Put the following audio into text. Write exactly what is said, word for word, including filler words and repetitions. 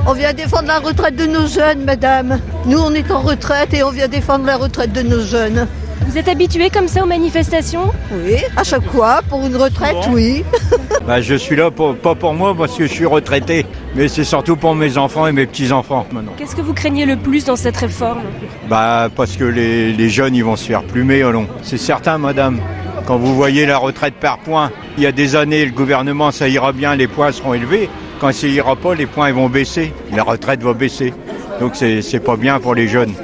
On vient défendre la retraite de nos jeunes, madame. Nous, on est en retraite et on vient défendre la retraite de nos jeunes. Vous êtes habitué comme ça aux manifestations ? Oui, à chaque fois, pour une retraite, Bon. oui. Bah, je suis là, pour, pas pour moi parce que je suis retraité, mais c'est surtout pour mes enfants et mes petits-enfants maintenant. Qu'est-ce que vous craignez le plus dans cette réforme ? Bah, parce que les, les jeunes, ils vont se faire plumer au long. C'est certain, madame. Quand vous voyez la retraite par points, il y a des années, le gouvernement, ça ira bien, les points seront élevés. Quand ça ira pas, les points ils vont baisser. La retraite va baisser. Donc c'est, c'est pas bien pour les jeunes.